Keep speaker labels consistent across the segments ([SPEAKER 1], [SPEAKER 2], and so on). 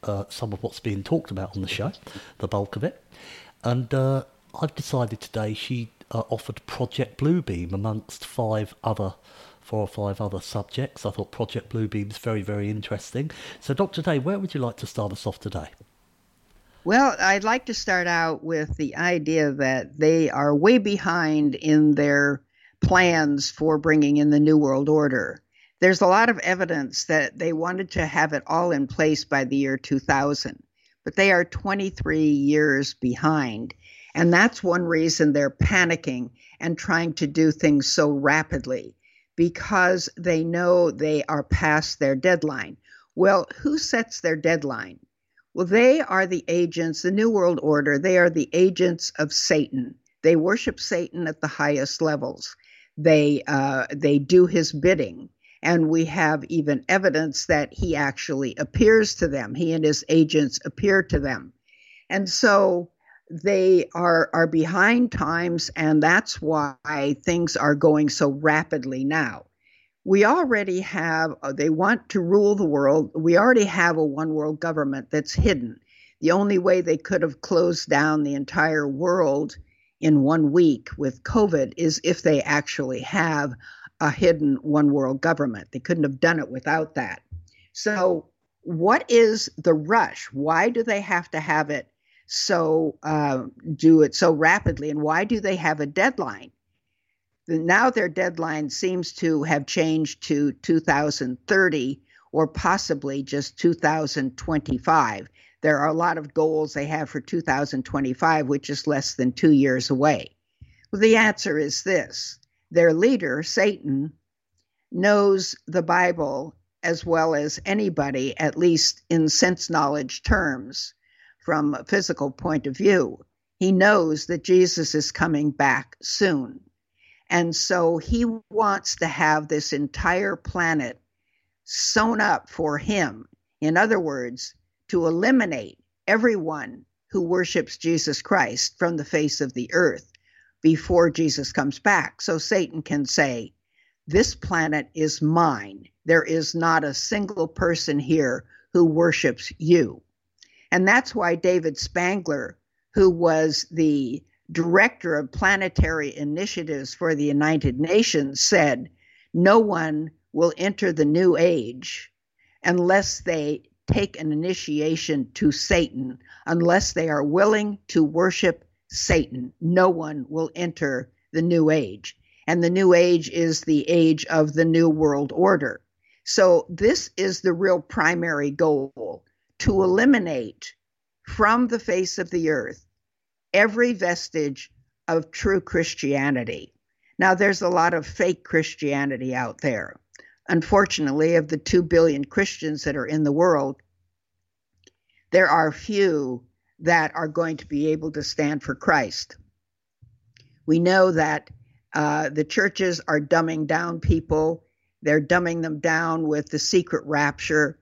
[SPEAKER 1] some of what's being talked about on the show, the bulk of it. And I've decided today she offered Project Bluebeam amongst four or five other subjects. I thought Project Bluebeam's very, very interesting. So, Dr. Day, where would you like to start us off today?
[SPEAKER 2] Well, I'd like to start out with the idea that they are way behind in their plans for bringing in the New World Order. There's a lot of evidence that they wanted to have it all in place by the year 2000, but they are 23 years behind. And that's one reason they're panicking and trying to do things so rapidly, because they know they are past their deadline. Well, who sets their deadline? Well, they are the agents, the New World Order, they are the agents of Satan. They worship Satan at the highest levels. They do his bidding. And we have even evidence that he actually appears to them. He and his agents appear to them. And so they are behind times, and that's why things are going so rapidly now. We already have, they want to rule the world. We already have a one world government that's hidden. The only way they could have closed down the entire world in 1 week with COVID is if they actually have a hidden one world government. They couldn't have done it without that. So what is the rush? Why do they have to have it do it so rapidly? And why do they have a deadline? Now their deadline seems to have changed to 2030 or possibly just 2025. There are a lot of goals they have for 2025, which is less than 2 years away. Well, the answer is this. Their leader, Satan, knows the Bible as well as anybody, at least in sense knowledge terms, from a physical point of view. He knows that Jesus is coming back soon. And so he wants to have this entire planet sewn up for him. In other words, to eliminate everyone who worships Jesus Christ from the face of the earth before Jesus comes back. So Satan can say, this planet is mine. There is not a single person here who worships you. And that's why David Spangler, who was the director of planetary initiatives for the United Nations, said, no one will enter the new age unless they take an initiation to Satan, unless they are willing to worship Satan. No one will enter the new age. And the new age is the age of the New World Order. So this is the real primary goal, to eliminate from the face of the earth every vestige of true Christianity. Now, there's a lot of fake Christianity out there. Unfortunately, of the 2 billion Christians that are in the world, there are few that are going to be able to stand for Christ. We know that the churches are dumbing down people. They're dumbing them down with the secret rapture.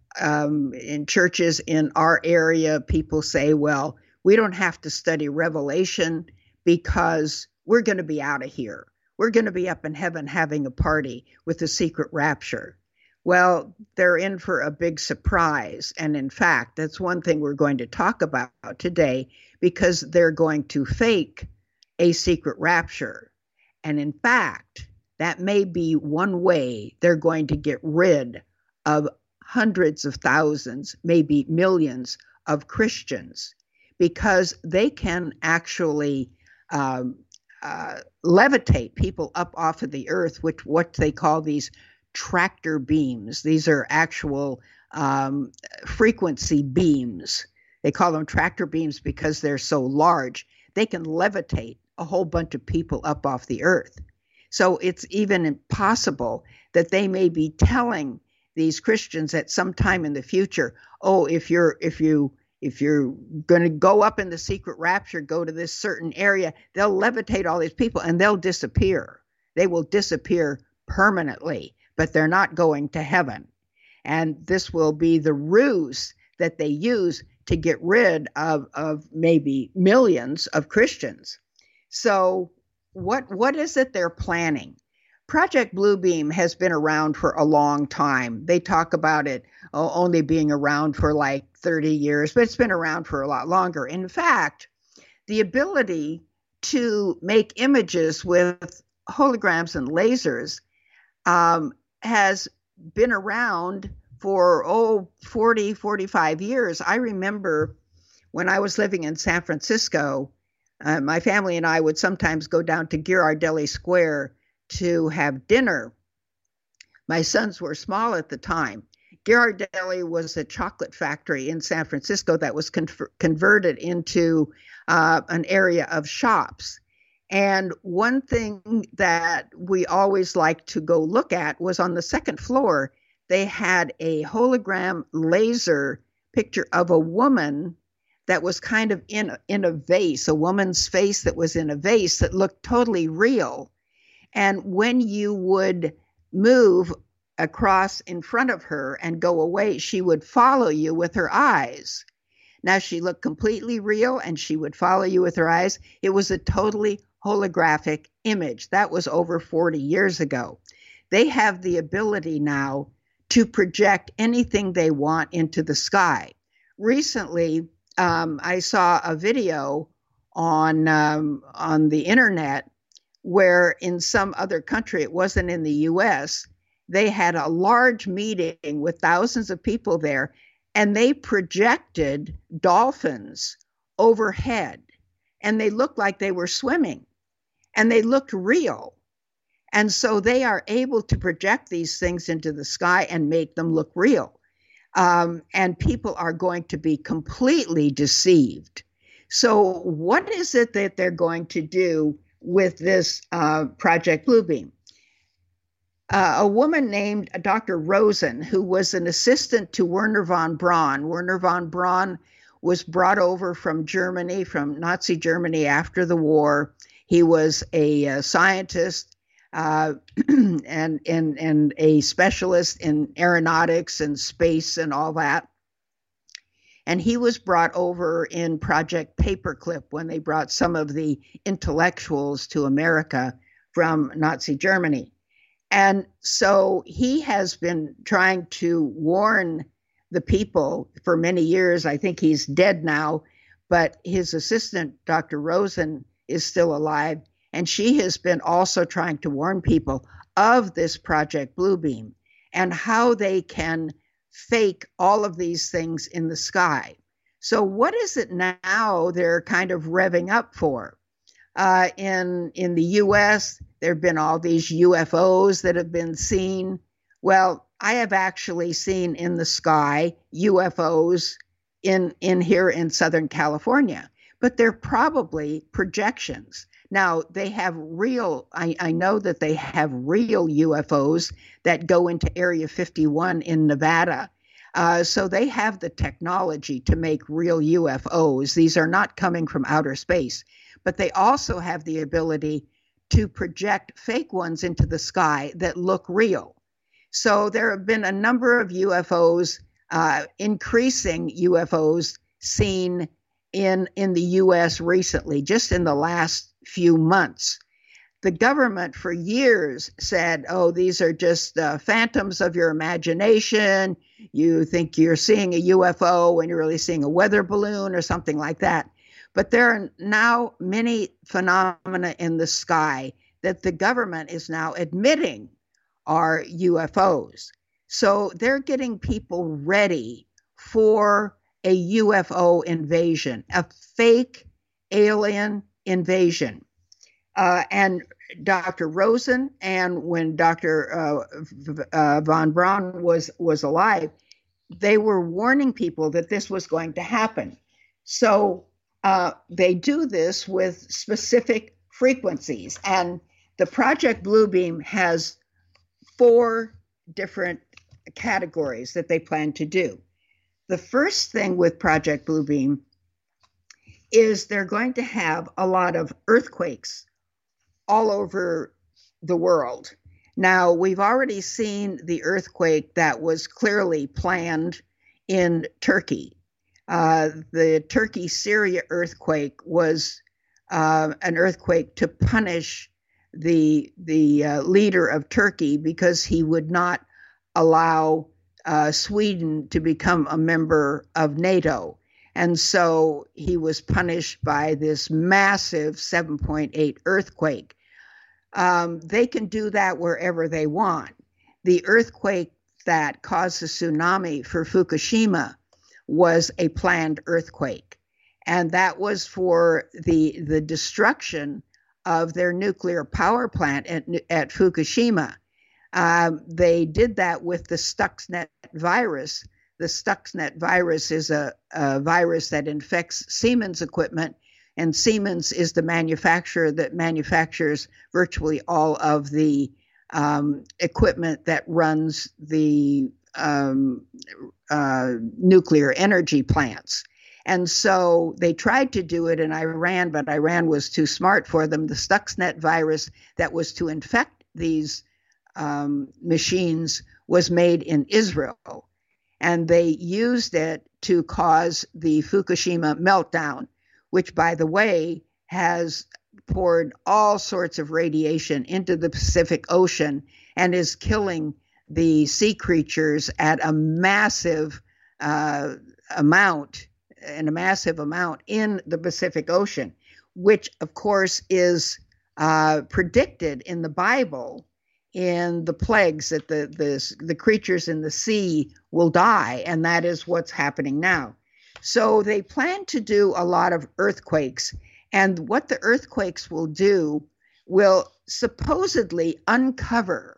[SPEAKER 2] In churches in our area, people say, well, we don't have to study Revelation because we're going to be out of here. We're going to be up in heaven having a party with the secret rapture. Well, they're in for a big surprise. And in fact, that's one thing we're going to talk about today, because they're going to fake a secret rapture. And in fact, that may be one way they're going to get rid of hundreds of thousands, maybe millions of Christians, because they can actually levitate people up off of the earth with what they call these tractor beams. These are actual frequency beams. They call them tractor beams because they're so large. They can levitate a whole bunch of people up off the earth. So it's even impossible that they may be telling these Christians at some time in the future, oh, if you're going to go up in the secret rapture, go to this certain area, they'll levitate all these people and they'll disappear. They will disappear permanently, but they're not going to heaven. And this will be the ruse that they use to get rid of maybe millions of Christians. So what is it they're planning? Project Bluebeam has been around for a long time. They talk about it only being around for like 30 years, but it's been around for a lot longer. In fact, the ability to make images with holograms and lasers has been around for 40, 45 years. I remember when I was living in San Francisco, my family and I would sometimes go down to Ghirardelli Square to have dinner. My sons were small at the time. Ghirardelli was a chocolate factory in San Francisco that was converted into an area of shops. And one thing that we always liked to go look at was on the second floor, they had a hologram laser picture of a woman that was kind of in a vase, a woman's face that was in a vase that looked totally real. And when you would move across in front of her and go away, she would follow you with her eyes. Now, she looked completely real and she would follow you with her eyes. It was a totally holographic image. That was over 40 years ago. They have the ability now to project anything they want into the sky. Recently, I saw a video on the internet where in some other country, it wasn't in the US, they had a large meeting with thousands of people there, and they projected dolphins overhead, and they looked like they were swimming, and they looked real. And so they are able to project these things into the sky and make them look real. And people are going to be completely deceived. So what is it that they're going to do with this Project Bluebeam? A woman named Dr. Rosen, who was an assistant to Wernher von Braun. Wernher von Braun was brought over from Germany, from Nazi Germany after the war. He was a scientist and a specialist in aeronautics and space and all that. And he was brought over in Project Paperclip when they brought some of the intellectuals to America from Nazi Germany. And so he has been trying to warn the people for many years. I think he's dead now, but his assistant, Dr. Rosen, is still alive. And she has been also trying to warn people of this Project Bluebeam and how they can fake all of these things in the sky. So what is it now they're kind of revving up for? In the US, there have been all these UFOs that have been seen. Well, I have actually seen in the sky UFOs in here in Southern California, but they're probably projections. Now, they have real, I know that they have real UFOs that go into Area 51 in Nevada. So they have the technology to make real UFOs. These are not coming from outer space, but they also have the ability to project fake ones into the sky that look real. So there have been a number of UFOs, increasing UFOs seen in the US recently, just in the last few months. The government for years said, oh, these are just phantoms of your imagination. You think you're seeing a UFO when you're really seeing a weather balloon or something like that. But there are now many phenomena in the sky that the government is now admitting are UFOs. So they're getting people ready for a UFO invasion, a fake alien invasion. And Dr. Rosen, and when Dr. von Braun was alive, they were warning people that this was going to happen. So they do this with specific frequencies. And the Project Bluebeam has 4 different categories that they plan to do. The first thing with Project Bluebeam is they're going to have a lot of earthquakes all over the world. Now, we've already seen the earthquake that was clearly planned in Turkey. The Turkey-Syria earthquake was an earthquake to punish the leader of Turkey because he would not allow Sweden to become a member of NATO. And so he was punished by this massive 7.8 earthquake. They can do that wherever they want. The earthquake that caused the tsunami for Fukushima was a planned earthquake. And that was for the destruction of their nuclear power plant at Fukushima. They did that with the Stuxnet virus. The Stuxnet virus is a virus that infects Siemens equipment, and Siemens is the manufacturer that manufactures virtually all of the equipment that runs the nuclear energy plants. And so they tried to do it in Iran, but Iran was too smart for them. The Stuxnet virus that was to infect these machines was made in Israel. And they used it to cause the Fukushima meltdown, which, by the way, has poured all sorts of radiation into the Pacific Ocean and is killing the sea creatures at a massive amount in the Pacific Ocean, which, of course, is predicted in the Bible in the plagues that the creatures in the sea will die, and that is what's happening now. So they plan to do a lot of earthquakes, and what the earthquakes will do will supposedly uncover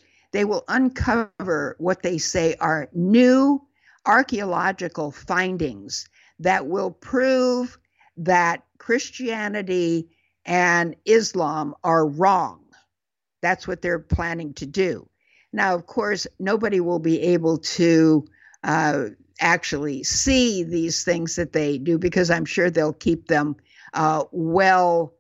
[SPEAKER 2] what they say are new archaeological findings that will prove that Christianity and Islam are wrong. That's what they're planning to do. Now, of course, nobody will be able to actually see these things that they do because I'm sure they'll keep them well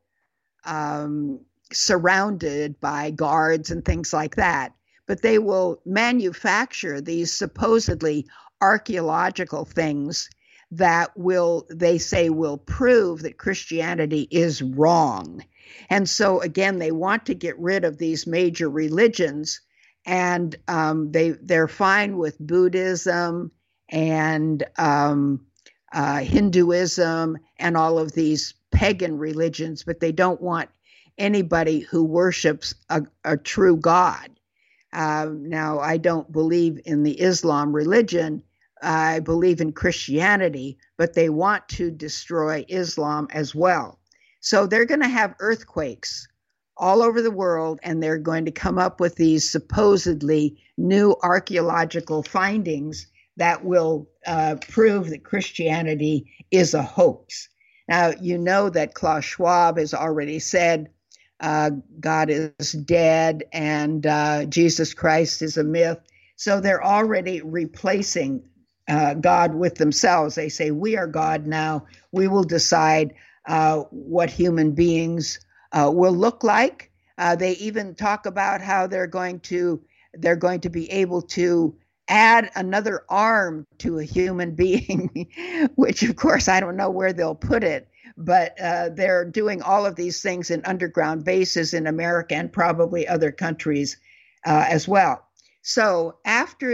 [SPEAKER 2] surrounded by guards and things like that. But they will manufacture these supposedly archaeological things that they say will prove that Christianity is wrong. And so, again, they want to get rid of these major religions, and they're fine with Buddhism and Hinduism and all of these pagan religions, but they don't want anybody who worships a true God. Now, I don't believe in the Islam religion. I believe in Christianity, but they want to destroy Islam as well. So they're going to have earthquakes all over the world, and they're going to come up with these supposedly new archaeological findings that will prove that Christianity is a hoax. Now, you know that Klaus Schwab has already said God is dead and Jesus Christ is a myth. So they're already replacing God with themselves. They say, we are God now. We will decide what human beings will look like. They even talk about how they're going to be able to add another arm to a human being, which, of course, I don't know where they'll put it. But they're doing all of these things in underground bases in America and probably other countries as well. So after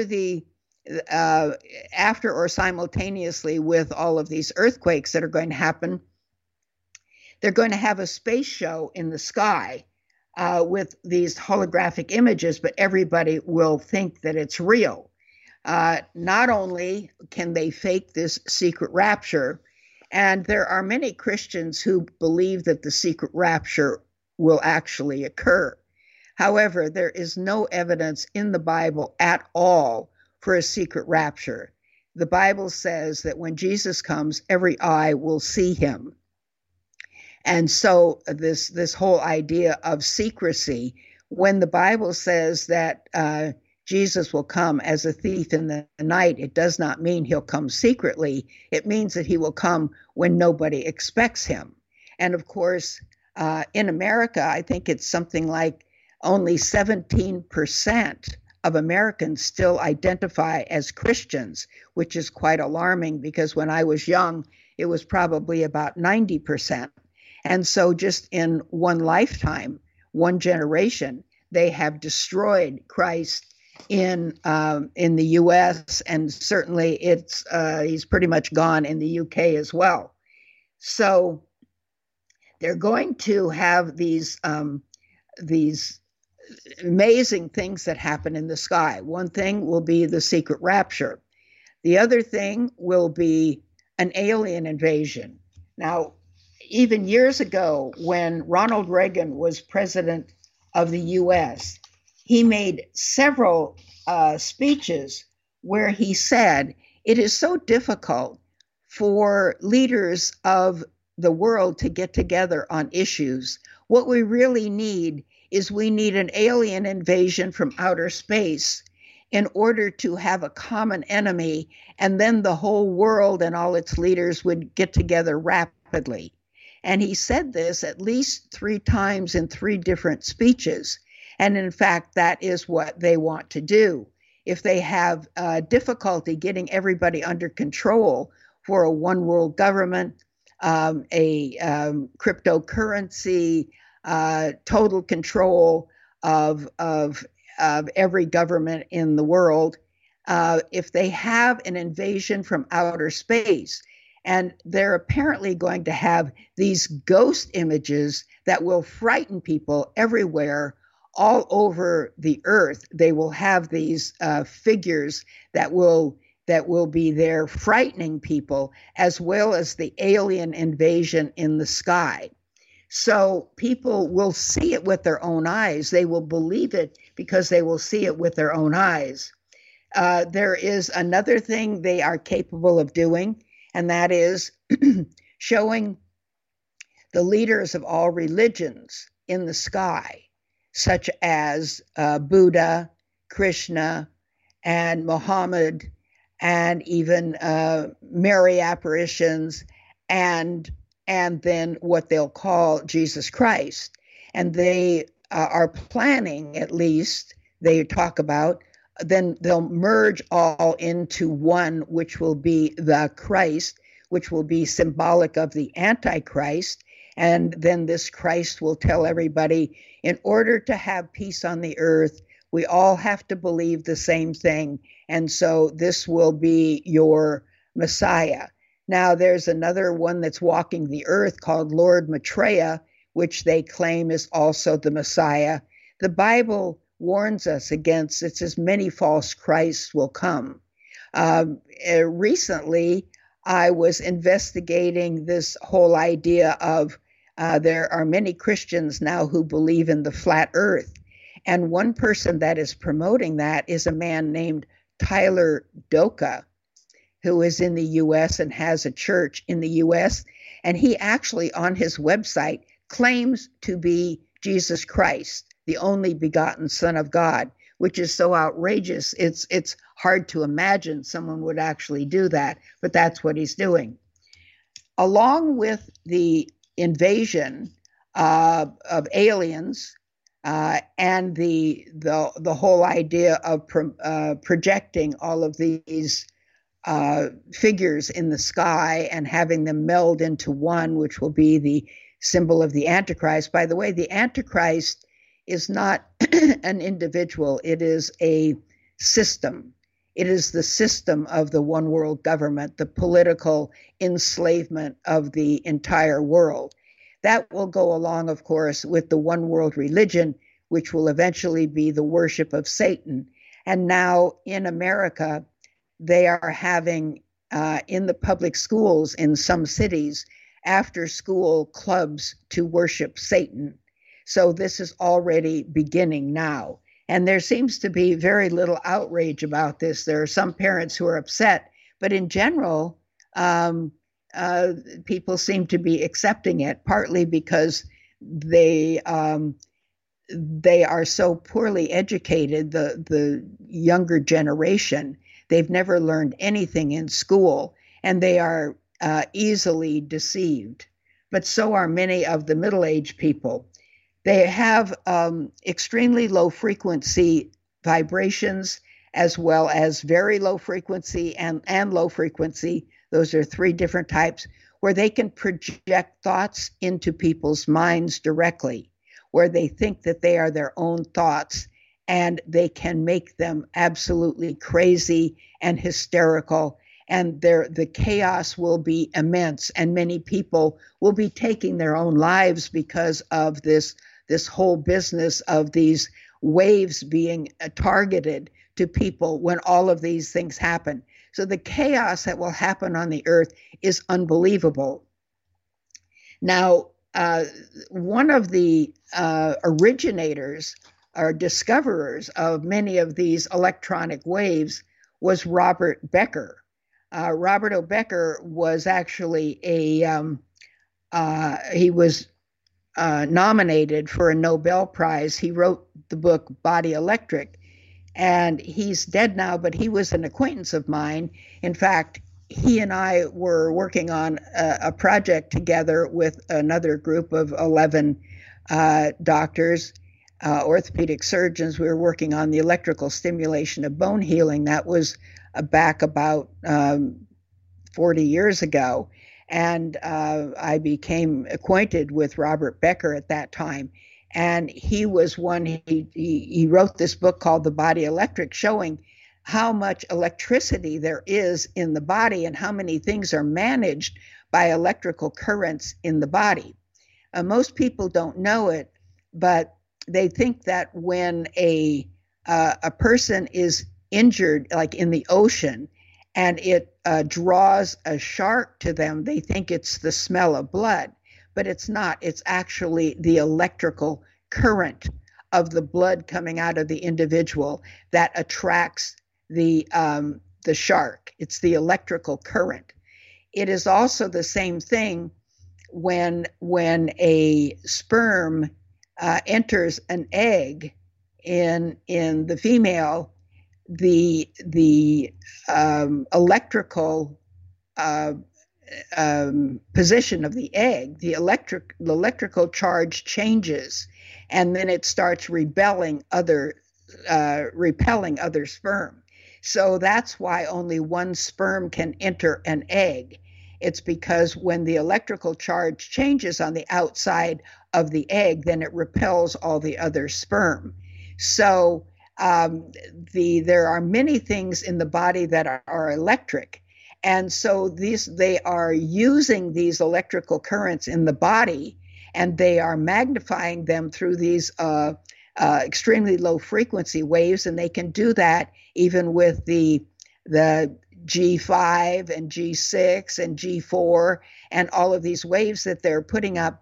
[SPEAKER 2] or simultaneously with all of these earthquakes that are going to happen, they're going to have a space show in the sky with these holographic images, but everybody will think that it's real. Not only can they fake this secret rapture, and there are many Christians who believe that the secret rapture will actually occur. However, there is no evidence in the Bible at all for a secret rapture. The Bible says that when Jesus comes, every eye will see him. And so this whole idea of secrecy, when the Bible says that Jesus will come as a thief in the night, it does not mean he'll come secretly. It means that he will come when nobody expects him. And of course, in America, I think it's something like only 17% of Americans still identify as Christians, which is quite alarming because when I was young, it was probably about 90%. And so just in one lifetime, one generation, they have destroyed Christ in the U.S. and certainly he's pretty much gone in the U.K. as well. So they're going to have these amazing things that happen in the sky. One thing will be the secret rapture. The other thing will be an alien invasion. Now, even years ago, when Ronald Reagan was president of the U.S., he made several speeches where he said, it is so difficult for leaders of the world to get together on issues. What we really need is we need an alien invasion from outer space in order to have a common enemy, and then the whole world and all its leaders would get together rapidly. And he said this at least 3 times in 3 different speeches. And in fact, that is what they want to do. If they have difficulty getting everybody under control for a one world government, a cryptocurrency, total control of every government in the world, if they have an invasion from outer space, and they're apparently going to have these ghost images that will frighten people everywhere, all over the earth. They will have these figures that will be there frightening people, as well as the alien invasion in the sky. So people will see it with their own eyes. They will believe it because they will see it with their own eyes. There is another thing they are capable of doing, and that is showing the leaders of all religions in the sky, such as Buddha, Krishna, and Muhammad, and even Mary apparitions, and then what they'll call Jesus Christ. And they are planning, at least, they talk about, then they'll merge all into one, which will be the Christ, which will be symbolic of the Antichrist. And then this Christ will tell everybody, in order to have peace on the earth, we all have to believe the same thing. And so this will be your Messiah. Now, there's another one that's walking the earth called Lord Maitreya, which they claim is also the Messiah. The Bible warns us against it, says many false Christs will come. Recently, I was investigating this whole idea of there are many Christians now who believe in the flat earth. And one person that is promoting that is a man named Tyler Doka, who is in the U.S. and has a church in the U.S. And he actually on his website claims to be Jesus Christ, the only begotten Son of God, which is so outrageous. It's hard to imagine someone would actually do that, but that's what he's doing. Along with the invasion of aliens and the whole idea of projecting all of these figures in the sky and having them meld into one, which will be the symbol of the Antichrist. By the way, the Antichrist is not an individual. It is a system. It is the system of the one world government, the political enslavement of the entire world. That will go along, of course, with the one world religion, which will eventually be the worship of Satan. And now in America, they are having in the public schools in some cities after school clubs to worship Satan. So this is already beginning now. And there seems to be very little outrage about this. There are some parents who are upset, but in general, people seem to be accepting it, partly because they are so poorly educated, the younger generation. They've never learned anything in school, and they are easily deceived. But so are many of the middle-aged people. They have extremely low frequency vibrations, as well as very low frequency and low frequency. Those are 3 different types where they can project thoughts into people's minds directly. where they think that they are their own thoughts, and they can make them absolutely crazy and hysterical, and the chaos will be immense, and many people will be taking their own lives because of this whole business of these waves being targeted to people when all of these things happen. So the chaos that will happen on the earth is unbelievable. Now, one of the originators or discoverers of many of these electronic waves was Robert Becker. Robert O. Becker was actually he was nominated for a Nobel Prize. He wrote the book Body Electric, and he's dead now, but he was an acquaintance of mine. In fact, he and I were working on a project together with another group of 11 doctors, orthopedic surgeons. We were working on the electrical stimulation of bone healing. That was back about 40 years ago. And I became acquainted with Robert Becker at that time. And he was one, he wrote this book called The Body Electric, showing how much electricity there is in the body and how many things are managed by electrical currents in the body. Most people don't know it, but they think that when a person is injured, like in the ocean, and it draws a shark to them, they think it's the smell of blood, but it's not. It's actually the electrical current of the blood coming out of the individual that attracts the shark. It's the electrical current. It is also the same thing when a sperm enters an egg in the female. The electrical position of the egg, the electrical charge changes, and then it starts repelling other sperm. So that's why only one sperm can enter an egg. It's because when the electrical charge changes on the outside of the egg, then it repels all the other sperm. So there are many things in the body that are electric. And so they are using these electrical currents in the body, and they are magnifying them through these extremely low frequency waves. And they can do that even with the G5 and G6 and G4 and all of these waves that they're putting up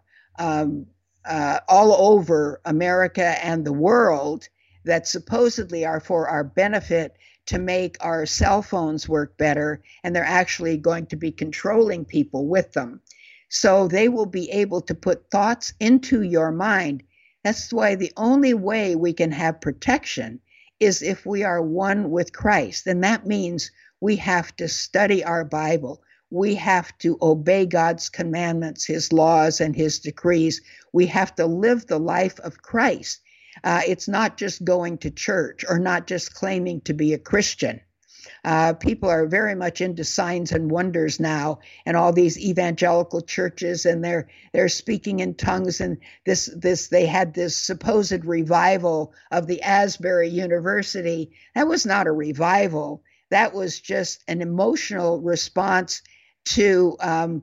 [SPEAKER 2] all over America and the world, that supposedly are for our benefit to make our cell phones work better, and they're actually going to be controlling people with them. So they will be able to put thoughts into your mind. That's why the only way we can have protection is if we are one with Christ. And that means we have to study our Bible. We have to obey God's commandments, his laws, and his decrees. We have to live the life of Christ. It's not just going to church or not just claiming to be a Christian. People are very much into signs and wonders now, and all these evangelical churches, and they're speaking in tongues, and they had this supposed revival of the Asbury University. That was not a revival. That was just an emotional response to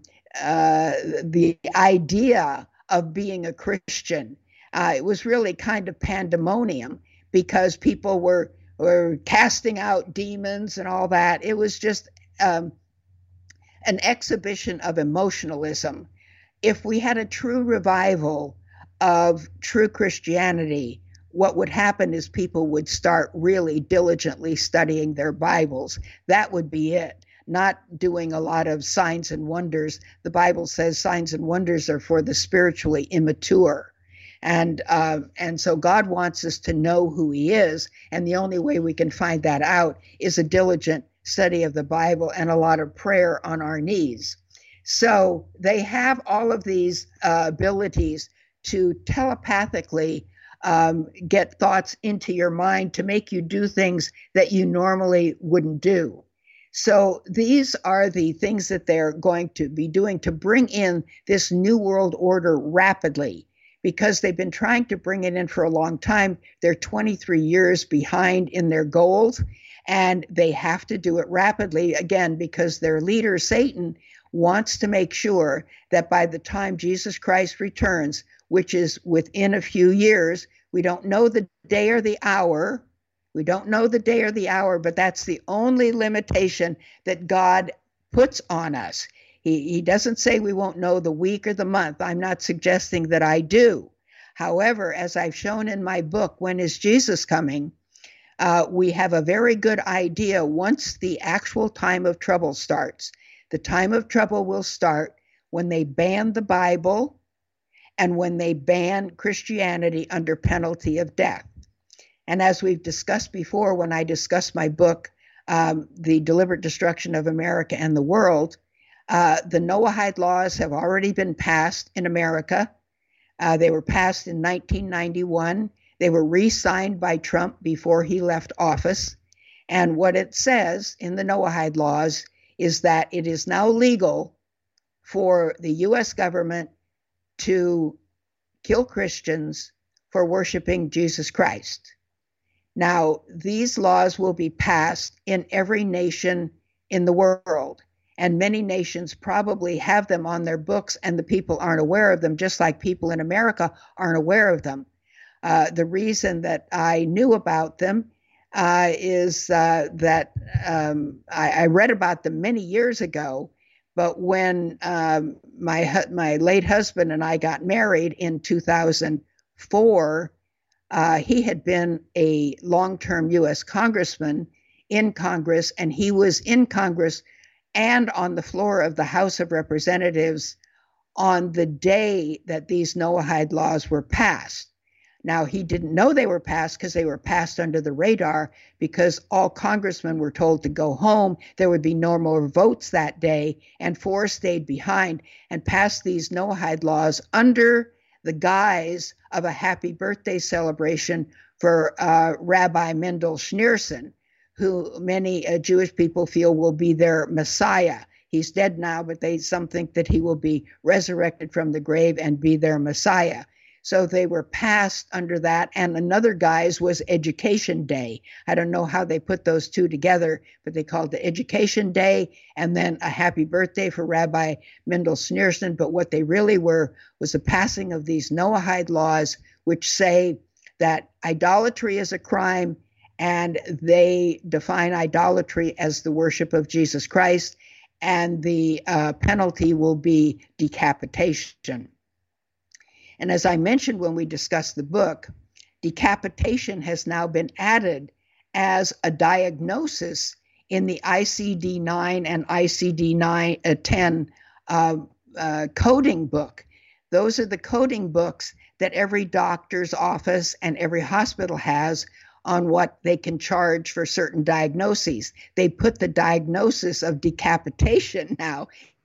[SPEAKER 2] the idea of being a Christian. It was really kind of pandemonium because people were casting out demons and all that. It was just an exhibition of emotionalism. If we had a true revival of true Christianity, what would happen is people would start really diligently studying their Bibles. That would be it. Not doing a lot of signs and wonders. The Bible says signs and wonders are for the spiritually immature. And so God wants us to know who he is. And the only way we can find that out is a diligent study of the Bible and a lot of prayer on our knees. So they have all of these abilities to telepathically get thoughts into your mind to make you do things that you normally wouldn't do. So these are the things that they're going to be doing to bring in this new world order rapidly, because they've been trying to bring it in for a long time. They're 23 years behind in their goals, and they have to do it rapidly, again, because their leader, Satan, wants to make sure that by the time Jesus Christ returns, which is within a few years, we don't know the day or the hour. We don't know the day or the hour, but that's the only limitation that God puts on us. He doesn't say we won't know the week or the month. I'm not suggesting that I do. However, as I've shown in my book, When is Jesus Coming? We have a very good idea once the actual time of trouble starts. The time of trouble will start when they ban the Bible and when they ban Christianity under penalty of death. And as we've discussed before, when I discussed my book, The Deliberate Destruction of America and the World, the Noahide laws have already been passed in America. They were passed in 1991. They were re-signed by Trump before he left office. And what it says in the Noahide laws is that it is now legal for the U.S. government to kill Christians for worshiping Jesus Christ. Now, these laws will be passed in every nation in the world, and many nations probably have them on their books, and the people aren't aware of them, just like people in America aren't aware of them. The reason that I knew about them is that I read about them many years ago, but when my late husband and I got married in 2004, he had been a long-term U.S. congressman in Congress, and he was in Congress and on the floor of the House of Representatives on the day that these Noahide laws were passed. Now, he didn't know they were passed because they were passed under the radar, because all congressmen were told to go home. There would be no more votes that day, and 4 stayed behind and passed these Noahide laws under the guise of a happy birthday celebration for Rabbi Mendel Schneerson, who many Jewish people feel will be their Messiah. He's dead now, but some think that he will be resurrected from the grave and be their Messiah. So they were passed under that. And another guise was Education Day. I don't know how they put those two together, but they called it Education Day and then a happy birthday for Rabbi Mendel Schneerson. But what they really were was the passing of these Noahide laws, which say that idolatry is a crime, and they define idolatry as the worship of Jesus Christ, and the penalty will be decapitation. And as I mentioned when we discussed the book, decapitation has now been added as a diagnosis in the ICD-9 and ICD-10 coding book. Those are the coding books that every doctor's office and every hospital has on what they can charge for certain diagnoses. They put the diagnosis of decapitation now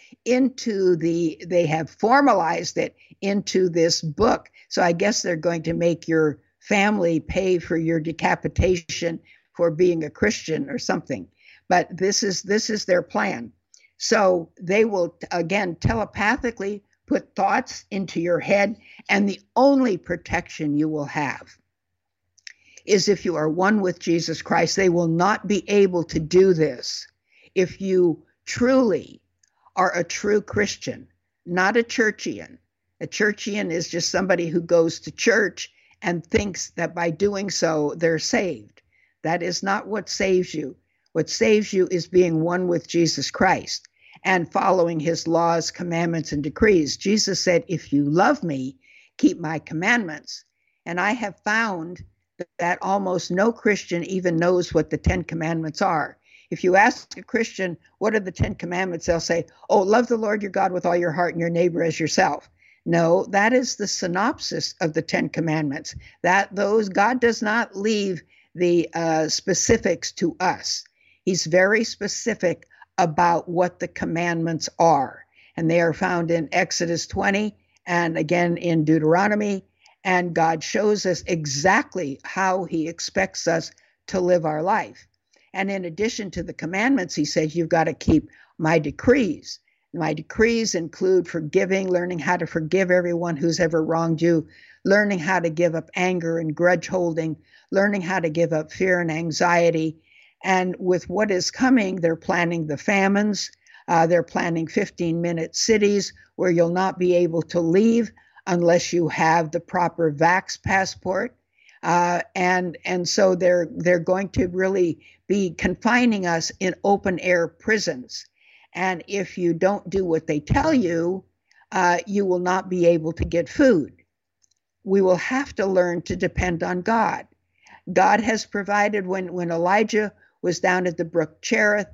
[SPEAKER 2] they have formalized it into this book. So I guess they're going to make your family pay for your decapitation for being a Christian or something. But this is their plan. So they will, again, telepathically put thoughts into your head, and the only protection you will have is if you are one with Jesus Christ. They will not be able to do this if you truly are a true Christian, not a churchian. A churchian is just somebody who goes to church and thinks that by doing so, they're saved. That is not what saves you. What saves you is being one with Jesus Christ and following his laws, commandments, and decrees. Jesus said, if you love me, keep my commandments. And I have found that almost no Christian even knows what the 10 commandments are. If you ask a Christian, what are the 10 commandments? They'll say, oh, love the Lord your God with all your heart and your neighbor as yourself. No, that is the synopsis of the 10 commandments. God does not leave the specifics to us. He's very specific about what the commandments are. And they are found in Exodus 20 and again in Deuteronomy. And God shows us exactly how he expects us to live our life. And in addition to the commandments, he says, you've got to keep my decrees. My decrees include forgiving, learning how to forgive everyone who's ever wronged you, learning how to give up anger and grudge holding, learning how to give up fear and anxiety. And with what is coming, they're planning the famines. They're planning 15-minute cities where you'll not be able to leave unless you have the proper vax passport. And so they're going to really be confining us in open air prisons. And if you don't do what they tell you, you will not be able to get food. We will have to learn to depend on God. God has provided when Elijah was down at the brook Cherith,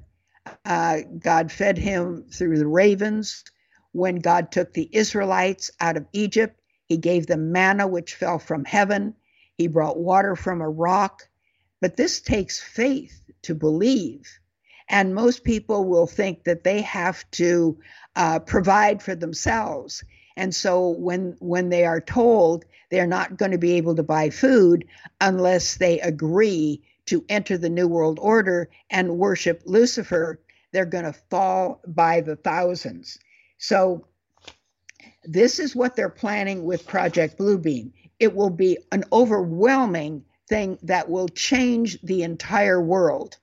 [SPEAKER 2] God fed him through the ravens. When God took the Israelites out of Egypt, he gave them manna which fell from heaven. He brought water from a rock. But this takes faith to believe. And most people will think that they have to provide for themselves. And so when they are told they're not going to be able to buy food unless they agree to enter the New World Order and worship Lucifer, they're going to fall by the thousands. So this is what they're planning with Project Bluebeam. It will be an overwhelming thing that will change the entire world.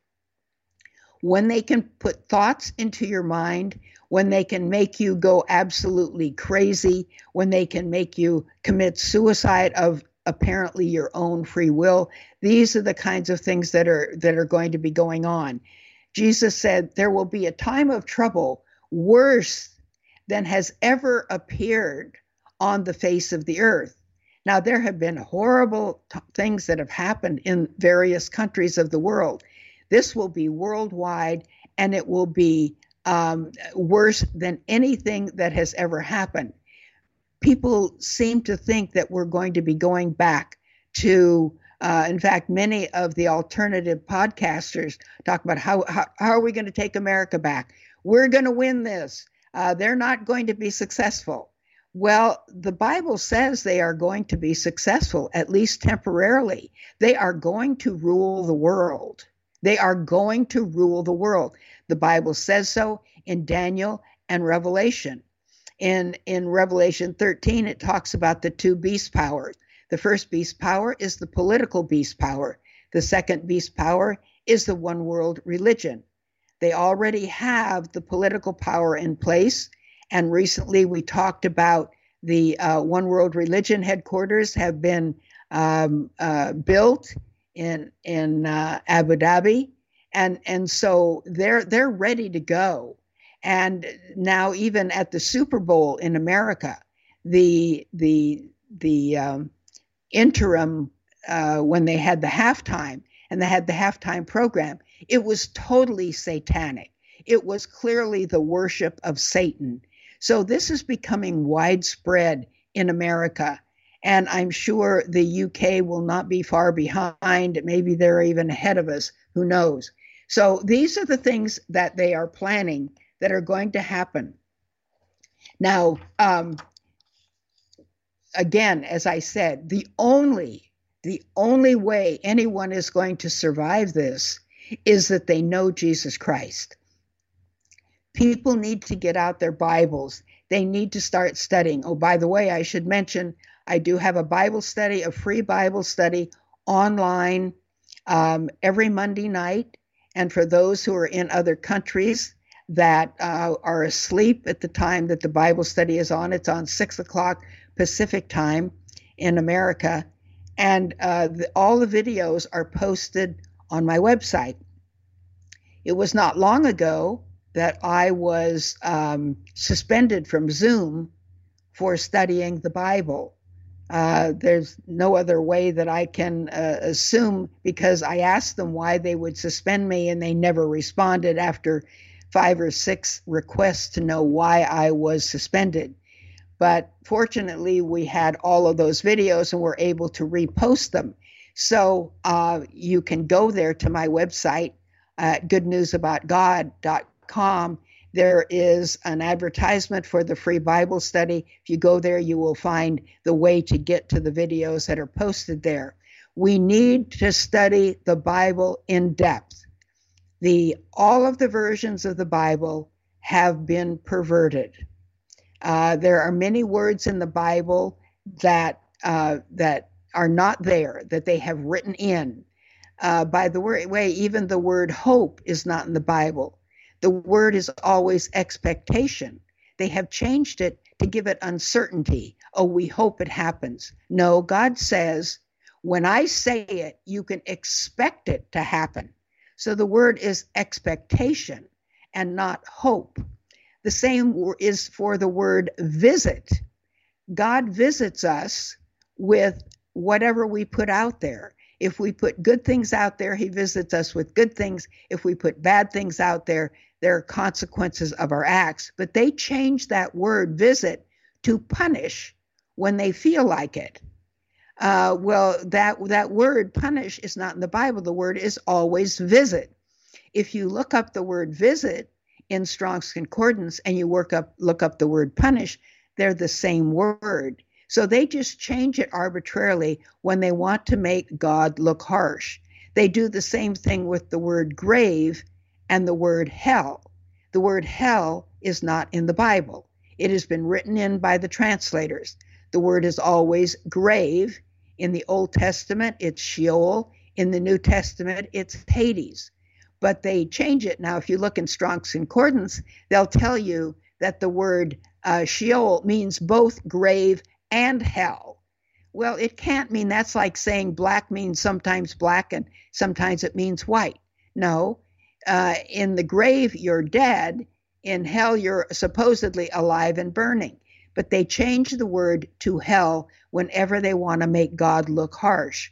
[SPEAKER 2] When they can put thoughts into your mind, when they can make you go absolutely crazy, when they can make you commit suicide of apparently your own free will, these are the kinds of things that are going to be going on. Jesus said there will be a time of trouble worse than has ever appeared on the face of the earth. Now, there have been horrible things that have happened in various countries of the world. This will be worldwide, and it will be worse than anything that has ever happened. People seem to think that we're going to be going back to, in fact, many of the alternative podcasters talk about how are we going to take America back? We're going to win this. They're not going to be successful. Well, the Bible says they are going to be successful, at least temporarily. They are going to rule the world. They are going to rule the world. The Bible says so in Daniel and Revelation. In Revelation 13, it talks about the two beast powers. The first beast power is the political beast power. The second beast power is the one world religion. They already have the political power in place. And recently we talked about the one world religion headquarters have been built in Abu Dhabi. And so they're ready to go. And now even at the Super Bowl in America, the interim, when they had the halftime and they had the halftime program, it was totally satanic. It was clearly the worship of Satan. So this is becoming widespread in America. And I'm sure the UK will not be far behind. Maybe they're even ahead of us. Who knows? So these are the things that they are planning that are going to happen. Now, again, as I said, the only way anyone is going to survive this is that they know Jesus Christ. People need to get out their Bibles. They need to start studying. Oh, by the way, I should mention, I do have a Bible study, a free Bible study online every Monday night. And for those who are in other countries that are asleep at the time that the Bible study is on, it's on 6 o'clock Pacific time in America. And all the videos are posted on my website. It was not long ago that I was suspended from Zoom for studying the Bible. There's no other way that I can assume, because I asked them why they would suspend me and they never responded after 5 or 6 requests to know why I was suspended. But fortunately, we had all of those videos and were able to repost them. So you can go there to my website at goodnewsaboutgod.com. There is an advertisement for the free Bible study. If you go there, you will find the way to get to the videos that are posted there. We need to study the Bible in depth. All of the versions of the Bible have been perverted. There are many words in the Bible that are not there, that they have written in. By the way, even the word hope is not in the Bible. The word is always expectation. They have changed it to give it uncertainty. Oh, we hope it happens. No, God says, when I say it, you can expect it to happen. So the word is expectation and not hope. The same is for the word visit. God visits us with whatever we put out there. If we put good things out there, he visits us with good things. If we put bad things out there, there are consequences of our acts. But they change that word visit to punish when they feel like it. That word punish is not in the Bible. The word is always visit. If you look up the word visit in Strong's Concordance and you look up the word punish, they're the same word. So they just change it arbitrarily when they want to make God look harsh. They do the same thing with the word grave and the word hell. The word hell is not in the Bible. It has been written in by the translators. The word is always grave. In the Old Testament, it's Sheol. In the New Testament, it's Hades. But they change it. Now, if you look in Strong's Concordance, they'll tell you that the word Sheol means both grave and hell. Well, it can't mean. That's like saying black means sometimes black and sometimes it means white. No, in the grave, you're dead. In hell, you're supposedly alive and burning. But they change the word to hell whenever they want to make God look harsh.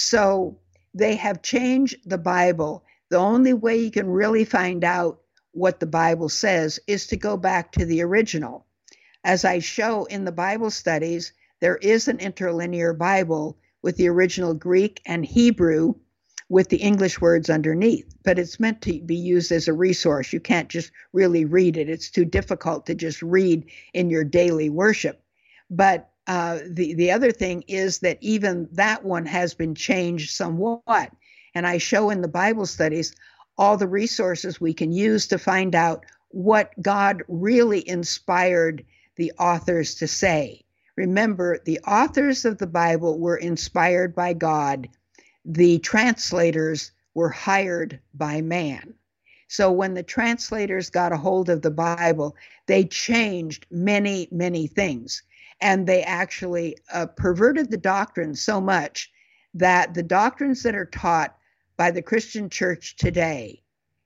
[SPEAKER 2] So they have changed the Bible. The only way you can really find out what the Bible says is to go back to the original. As I show in the Bible studies, there is an interlinear Bible with the original Greek and Hebrew with the English words underneath, but it's meant to be used as a resource. You can't just really read it. It's too difficult to just read in your daily worship. But the other thing is that even that one has been changed somewhat. And I show in the Bible studies all the resources we can use to find out what God really inspired the authors to say. Remember, the authors of the Bible were inspired by God. The translators were hired by man. So when the translators got a hold of the Bible, they changed many, many things. And they actually perverted the doctrine so much that the doctrines that are taught by the Christian church today,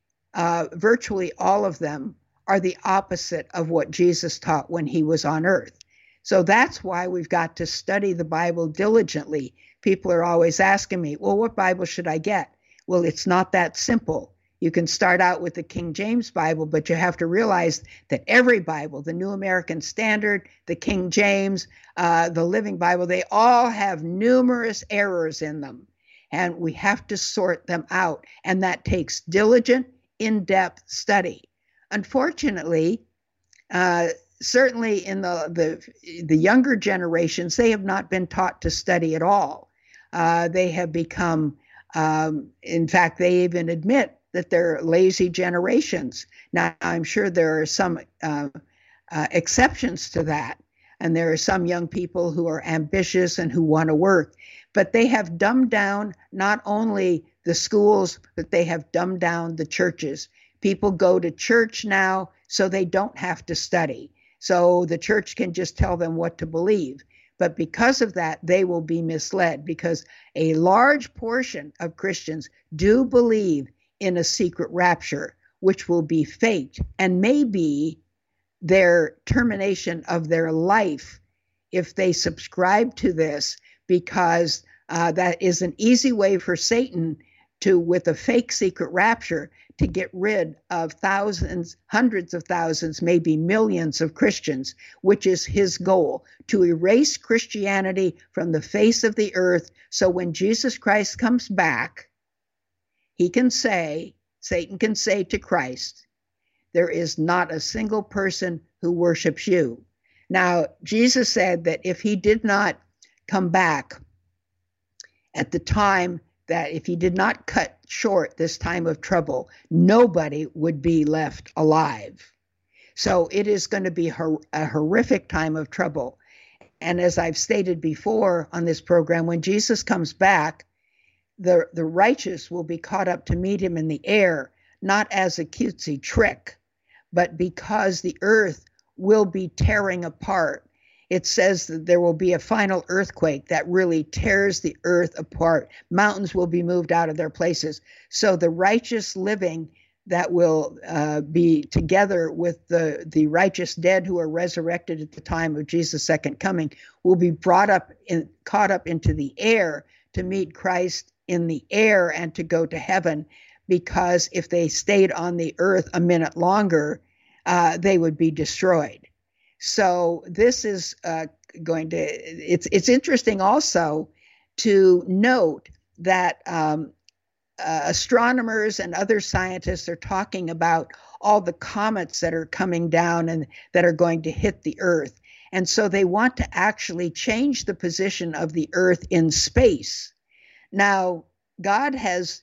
[SPEAKER 2] virtually all of them are the opposite of what Jesus taught when he was on earth. So that's why we've got to study the Bible diligently. People are always asking me, well, what Bible should I get? Well, it's not that simple. You can start out with the King James Bible, but you have to realize that every Bible, the New American Standard, the King James, the Living Bible, they all have numerous errors in them. And we have to sort them out. And that takes diligent, in-depth study. Unfortunately, certainly in the younger generations, they have not been taught to study at all. They have become, in fact, they even admit that they're lazy generations. Now, I'm sure there are some exceptions to that. And there are some young people who are ambitious and who want to work. But they have dumbed down not only the schools, but they have dumbed down the churches. People go to church now so they don't have to study. So the church can just tell them what to believe. But because of that, they will be misled because a large portion of Christians do believe in a secret rapture, which will be fate and may be their termination of their life if they subscribe to this, because that is an easy way for Satan to, with a fake secret rapture, to get rid of thousands, hundreds of thousands, maybe millions of Christians, which is his goal, to erase Christianity from the face of the earth. So when Jesus Christ comes back, he can say, Satan can say to Christ, there is not a single person who worships you. Now, Jesus said that if he did not come back at the time, that if he did not cut short this time of trouble, nobody would be left alive. So it is going to be a horrific time of trouble. And as I've stated before on this program, when Jesus comes back, the righteous will be caught up to meet him in the air, not as a cutesy trick, but because the earth will be tearing apart. It says that there will be a final earthquake that really tears the earth apart. Mountains will be moved out of their places. So the righteous living that will be together with the righteous dead who are resurrected at the time of Jesus' second coming will be caught up into the air to meet Christ in the air and to go to heaven, because if they stayed on the earth a minute longer, they would be destroyed. So this is it's interesting also to note that astronomers and other scientists are talking about all the comets that are coming down and that are going to hit the earth. And so they want to actually change the position of the earth in space. Now, God has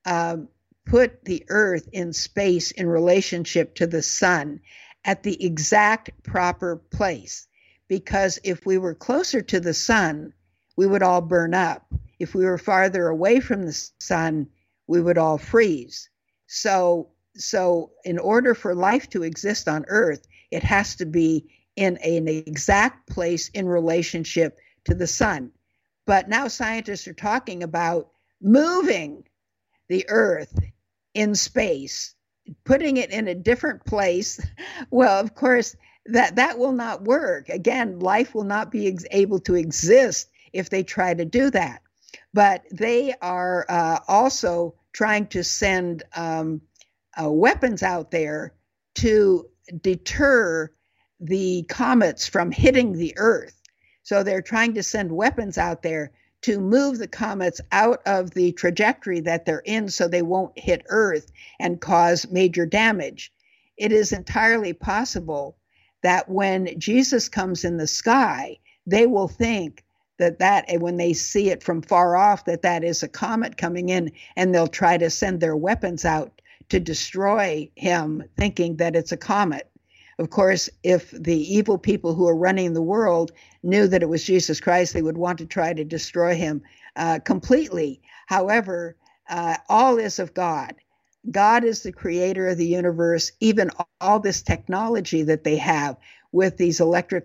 [SPEAKER 2] put the earth in space in relationship to the sun at the exact proper place, because if we were closer to the sun, we would all burn up. If we were farther away from the sun, we would all freeze. So in order for life to exist on earth, it has to be in an exact place in relationship to the sun. But now scientists are talking about moving the earth in space, putting it in a different place. Well, of course, that will not work. Again, life will not be able to exist if they try to do that. But they are also trying to send weapons out there to deter the comets from hitting the earth. So they're trying to send weapons out there to move the comets out of the trajectory that they're in so they won't hit Earth and cause major damage. It is entirely possible that when Jesus comes in the sky, they will think that when they see it from far off, that is a comet coming in, and they'll try to send their weapons out to destroy him, thinking that it's a comet. Of course, if the evil people who are running the world knew that it was Jesus Christ, they would want to try to destroy him completely. However, all is of God. God is the creator of the universe. Even all this technology that they have with these electric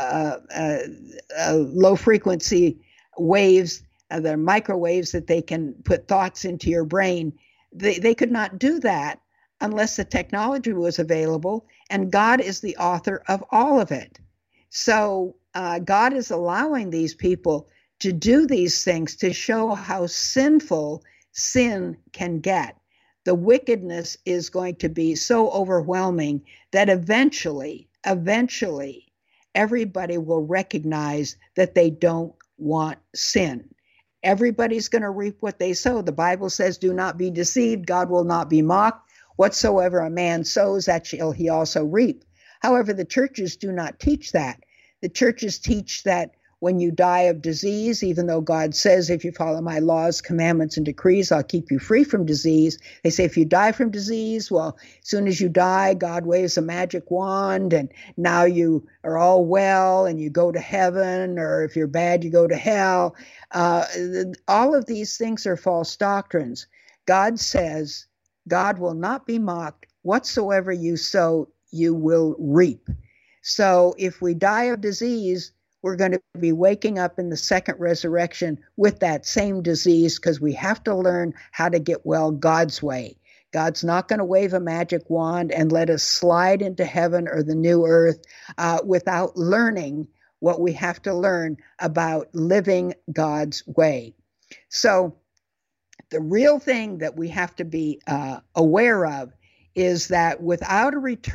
[SPEAKER 2] low frequency waves, the microwaves that they can put thoughts into your brain, they could not do that unless the technology was available, and God is the author of all of it. So God is allowing these people to do these things to show how sinful sin can get. The wickedness is going to be so overwhelming that eventually, everybody will recognize that they don't want sin. Everybody's going to reap what they sow. The Bible says, do not be deceived. God will not be mocked. Whatsoever a man sows, that shall he also reap. However, the churches do not teach that. The churches teach that when you die of disease, even though God says, if you follow my laws, commandments, and decrees, I'll keep you free from disease. They say, if you die from disease, well, as soon as you die, God waves a magic wand, and now you are all well, and you go to heaven, or if you're bad, you go to hell. All of these things are false doctrines. God says, God will not be mocked. Whatsoever you sow, you will reap. So if we die of disease, we're going to be waking up in the second resurrection with that same disease, because we have to learn how to get well God's way. God's not going to wave a magic wand and let us slide into heaven or the new earth without learning what we have to learn about living God's way. So the real thing that we have to be aware of is that without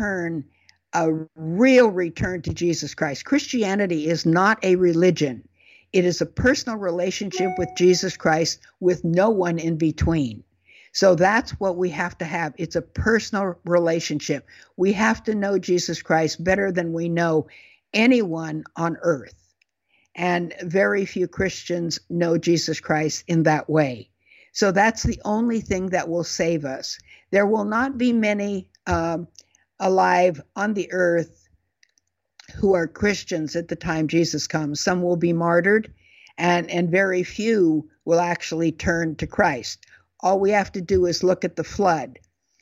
[SPEAKER 2] a real return to Jesus Christ, Christianity is not a religion. It is a personal relationship with Jesus Christ with no one in between. So that's what we have to have. It's a personal relationship. We have to know Jesus Christ better than we know anyone on earth. And very few Christians know Jesus Christ in that way. So that's the only thing that will save us. There will not be many alive on the earth who are Christians at the time Jesus comes. Some will be martyred, and very few will actually turn to Christ. All we have to do is look at the flood.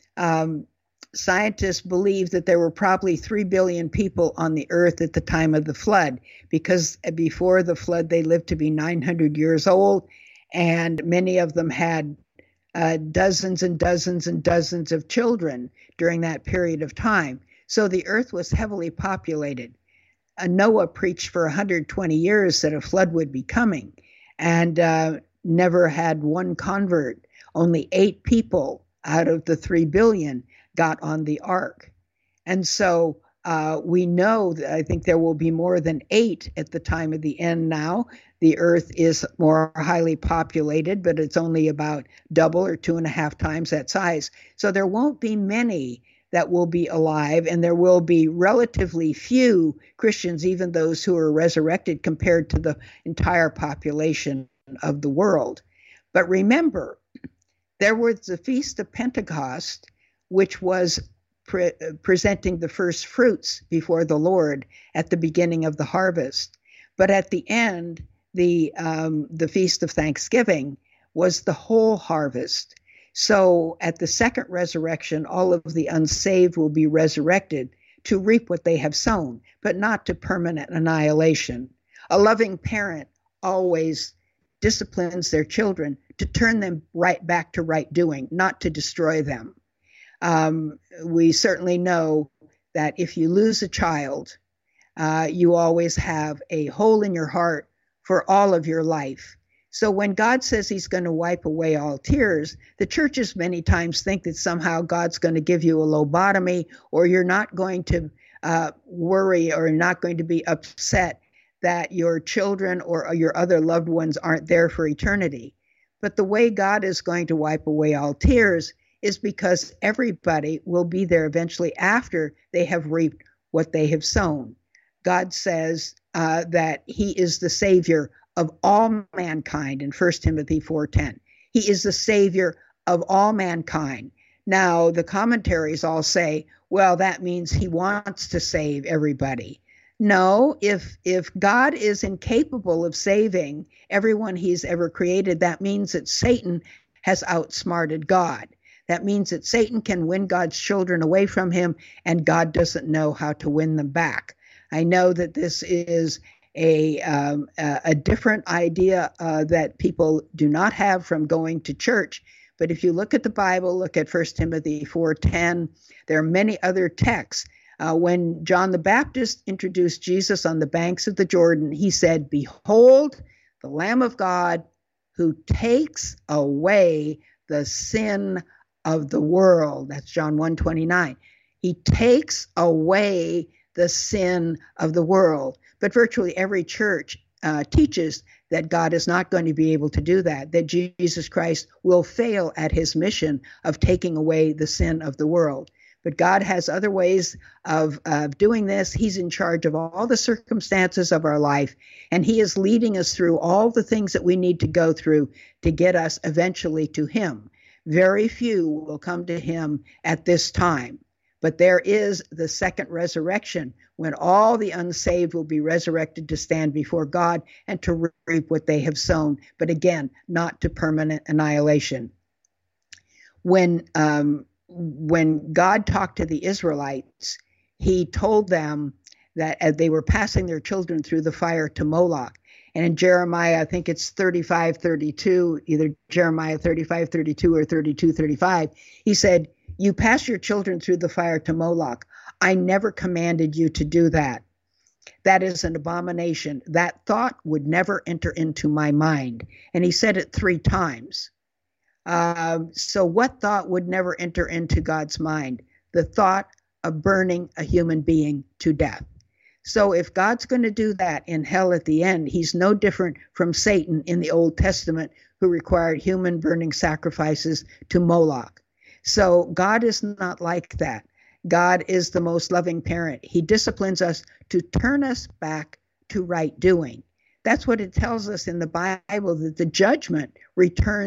[SPEAKER 2] Scientists believe that there were probably 3 billion people on the earth at the time of the flood, because before the flood they lived to be 900 years old, and many of them had dozens and dozens and dozens of children during that period of time. So the earth was heavily populated. Noah preached for 120 years that a flood would be coming, and never had one convert. Only 8 people out of the 3 billion got on the ark. And so we know that I think there will be more than 8 at the time of the end now. The earth is more highly populated, but it's only about double or 2.5 times that size. So there won't be many that will be alive, and there will be relatively few Christians, even those who are resurrected, compared to the entire population of the world. But remember, there was the Feast of Pentecost, which was presenting the first fruits before the Lord at the beginning of the harvest. But at the end, the Feast of Thanksgiving was the whole harvest. So at the second resurrection, all of the unsaved will be resurrected to reap what they have sown, but not to permanent annihilation. A loving parent always disciplines their children to turn them right back to right doing, not to destroy them. We certainly know that if you lose a child, you always have a hole in your heart for all of your life. So when God says he's going to wipe away all tears, the churches many times think that somehow God's going to give you a lobotomy, or you're not going to worry or not going to be upset that your children or your other loved ones aren't there for eternity. But the way God is going to wipe away all tears is because everybody will be there eventually after they have reaped what they have sown. God says that he is the Savior of all mankind in 1 Timothy 4:10. He is the Savior of all mankind. Now, the commentaries all say, well, that means he wants to save everybody. No, if God is incapable of saving everyone he's ever created, that means that Satan has outsmarted God. That means that Satan can win God's children away from him, and God doesn't know how to win them back. I know that this is a different idea that people do not have from going to church. But if you look at the Bible, look at 1 Timothy 4:10, there are many other texts. When John the Baptist introduced Jesus on the banks of the Jordan, he said, "Behold, the Lamb of God who takes away the sin of the world." That's John 1:29. He takes away the sin of the world. But virtually every church teaches that God is not going to be able to do that Jesus Christ will fail at his mission of taking away the sin of the world. But God has other ways of doing this. He's in charge of all the circumstances of our life, and he is leading us through all the things that we need to go through to get us eventually to him. Very few will come to him at this time. But there is the second resurrection, when all the unsaved will be resurrected to stand before God and to reap what they have sown, but again, not to permanent annihilation. When God talked to the Israelites, he told them that as they were passing their children through the fire to Moloch, and in Jeremiah, I think it's 35:32, either Jeremiah 35:32 or 32:35, he said, "You pass your children through the fire to Moloch. I never commanded you to do that. That is an abomination. That thought would never enter into my mind." And he said it 3 times. So what thought would never enter into God's mind? The thought of burning a human being to death. So if God's going to do that in hell at the end, he's no different from Satan in the Old Testament, who required human burning sacrifices to Moloch. So God is not like that. God is the most loving parent. He disciplines us to turn us back to right doing. That's what it tells us in the Bible, that the judgment returns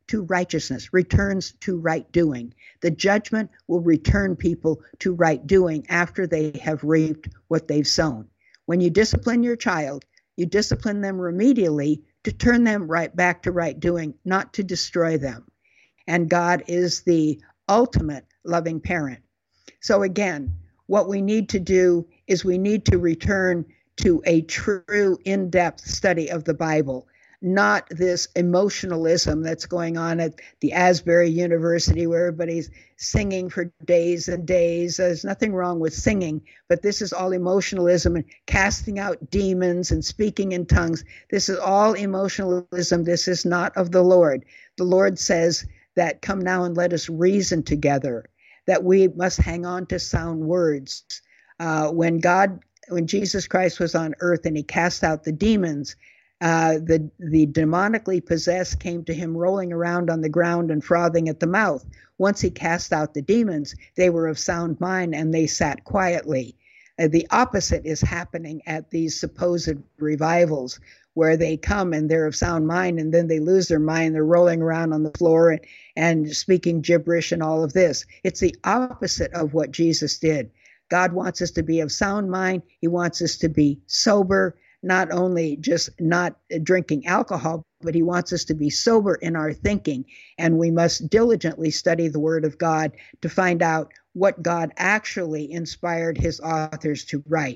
[SPEAKER 2] to righteousness, returns to right doing. The judgment will return people to right doing after they have reaped what they've sown. When you discipline your child, you discipline them remedially to turn them right back to right doing, not to destroy them. And God is the ultimate loving parent. So again, what we need to do is we need to return to a true in-depth study of the Bible, not this emotionalism that's going on at the Asbury University where everybody's singing for days and days. There's nothing wrong with singing, but this is all emotionalism and casting out demons and speaking in tongues. This is all emotionalism. This is not of the Lord. The Lord says that come now and let us reason together, that we must hang on to sound words. When Jesus Christ was on earth and he cast out the demons, the demonically possessed came to him rolling around on the ground and frothing at the mouth. Once he cast out the demons, they were of sound mind and they sat quietly. The opposite is happening at these supposed revivals, where they come and they're of sound mind and then they lose their mind. They're rolling around on the floor and speaking gibberish and all of this. It's the opposite of what Jesus did. God wants us to be of sound mind. He wants us to be sober, not only just not drinking alcohol, but he wants us to be sober in our thinking. And we must diligently study the Word of God to find out what God actually inspired his authors to write.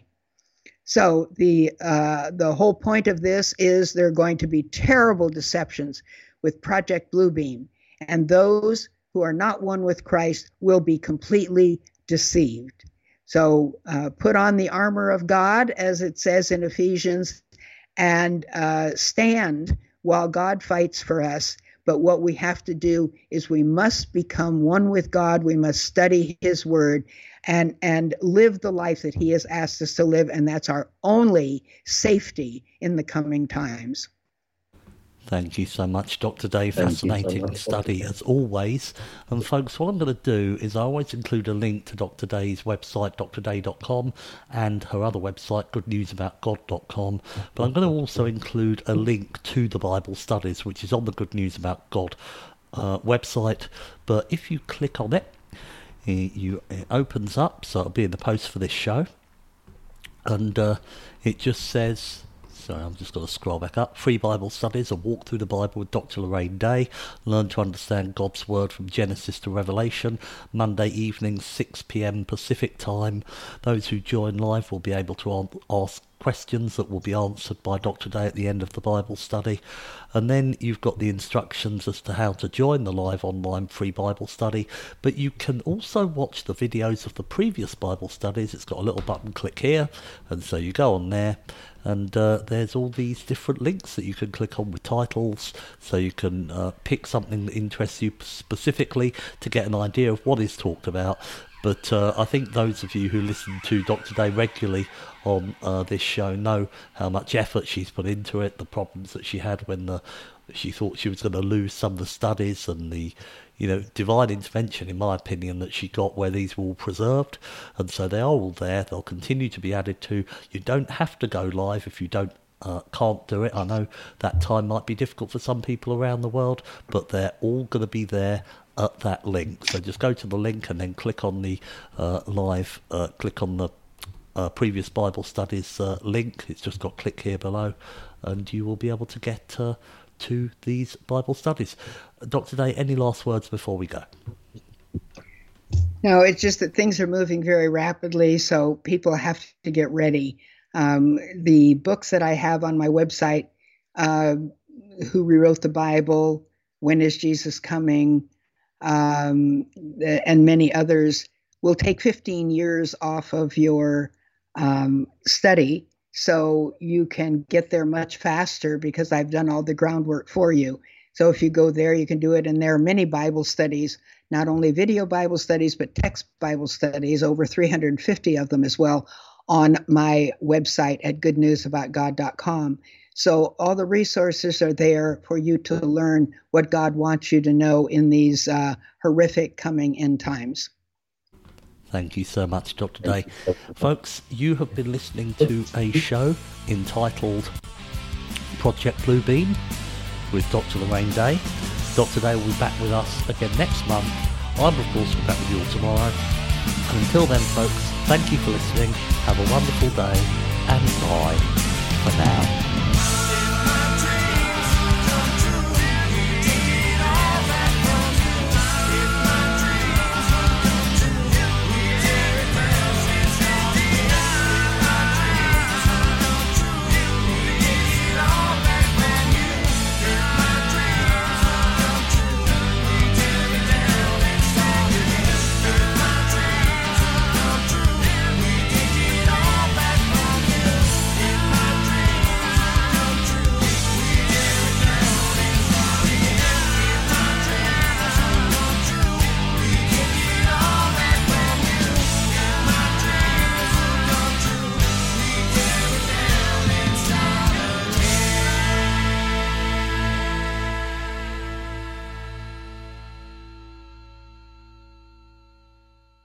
[SPEAKER 2] So the whole point of this is there are going to be terrible deceptions with Project Bluebeam, and those who are not one with Christ will be completely deceived. So put on the armor of God, as it says in Ephesians, and stand while God fights for us. But what we have to do is we must become one with God. We must study his word and live the life that he has asked us to live. And that's our only safety in the coming times.
[SPEAKER 1] Thank you so much, Dr. Day. Fascinating study as always. And folks, what I'm going to do is I always include a link to Dr. Day's website, drday.com, and her other website, goodnewsaboutgod.com. But I'm going to also include a link to the Bible studies, which is on the Good News About God website. But if you click on it, it opens up, so it'll be in the post for this show. And it just says... Sorry, I'm just going to scroll back up. Free Bible Studies, a walk through the Bible with Dr. Lorraine Day. Learn to understand God's Word from Genesis to Revelation. Monday evening, 6 p.m. Pacific time. Those who join live will be able to ask questions that will be answered by Dr. Day at the end of the Bible study. And then you've got the instructions as to how to join the live online free Bible study. But you can also watch the videos of the previous Bible studies. It's got a little button, click here. And so you go on there. And there's all these different links that you can click on with titles, so you can pick something that interests you specifically to get an idea of what is talked about. But I think those of you who listen to Dr. Day regularly on this show know how much effort she's put into it, the problems that she had when she thought she was going to lose some of the studies, and the divine intervention, in my opinion, that she got where these were all preserved. And so they are all there. They'll continue to be added to. You don't have to go live if you can't do it. I know that time might be difficult for some people around the world, but they're all going to be there at that link. So just go to the link and then click on the live, click on the previous Bible studies link. It's just got click here below, and you will be able to get to these Bible studies. Dr. Day, any last words before we go?
[SPEAKER 2] No, it's just that things are moving very rapidly, so people have to get ready. The books that I have on my website, Who Rewrote the Bible, When is Jesus Coming, and many others, will take 15 years off of your study, so you can get there much faster because I've done all the groundwork for you. So if you go there, you can do it. And there are many Bible studies, not only video Bible studies, but text Bible studies, over 350 of them as well, on my website at goodnewsaboutgod.com. So all the resources are there for you to learn what God wants you to know in these horrific coming end times.
[SPEAKER 1] Thank you so much, Dr. Day. Folks, you have been listening to a show entitled Project Bluebeam with Dr. Lorraine Day. Dr. Day will be back with us again next month. I'm, of course, back with you all tomorrow. And until then, folks, thank you for listening. Have a wonderful day, and bye.